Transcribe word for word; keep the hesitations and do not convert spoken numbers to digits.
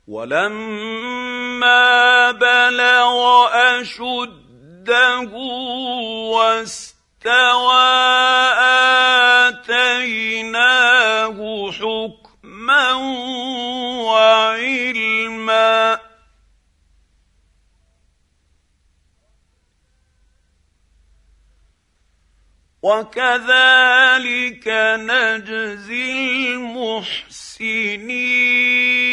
ولما بلغ أشده واستوى آتيناه حكما وعلما وكذلك نجزي المحسنين.